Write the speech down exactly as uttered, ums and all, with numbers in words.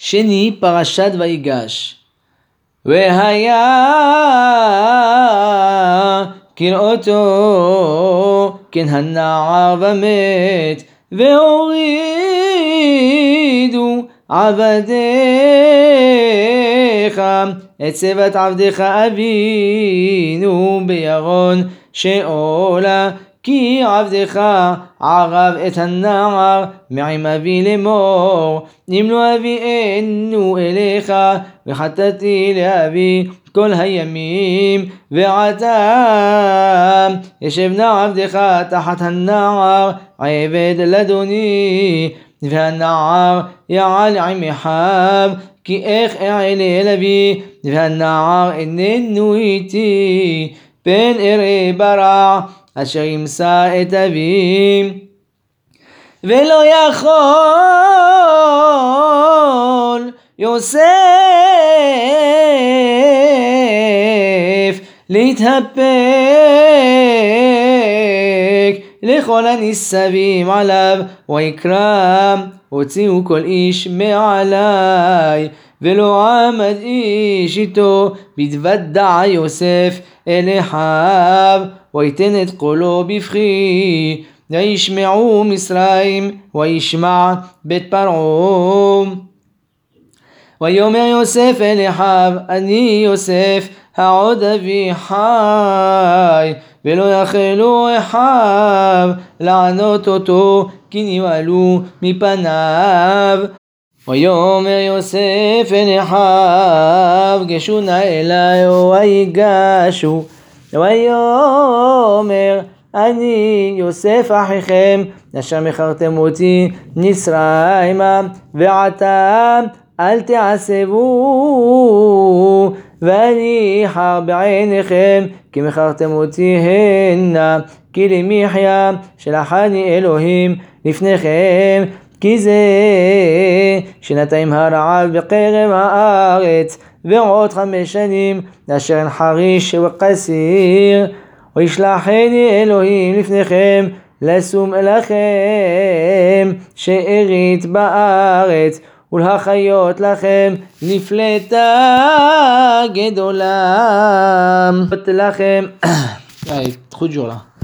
שני, פרשת ויגש. והיה כראותו כן הנער ומת, והורידו עבדיך את שיבת עבדיך אבינו בירון שאולה, כי עבדך ערב את הנער מעם אבי לאמור, אם לא אביאנו אליך וחטאתי לאבי כל הימים, ועתה ישב נא עבדך תחת הנער עבד לאדוני, והנער יעל עם אחיו, כי איך אעלה אל אבי והנער איננו איתי, פן אראה ברע אשר ימצא את אבי. ולא יכול יוסף להתהפק לכל הניסבים עליו ויקרם, הוציאו כל איש מעלי, ולא עמד איש איתו, בדוודע יוסף אל אחיו, ויתן את קולו בבכי, וישמעו מצרים וישמע בית פרעה. ויאמר יוסף אל אחיו, אני יוסף העוד אבי חי, ולא יכלו אחיו לענות אותו, כי נבהלו מפניו. ויאמר יוסף אל אחיו, גשו נא אלי ויגשו. ויאמר אני יוסף אחיכם אשר מכרתם אותי מצרימה, ועתה אל תעשבו, ואני חר בעיניכם כי מכרתם אותי הנה, כי למחיה שלחני אלוהים לפניכם, כי זה שנתיים הרעב בקרב הארץ, ועוד חמש שנים אשר אין חריש וקסיר, וישלחני אלוהים לפניכם לשום לכם שארית בארץ, ולהחיות לכם נפלטה גדולה לכם. תחו ג'ולה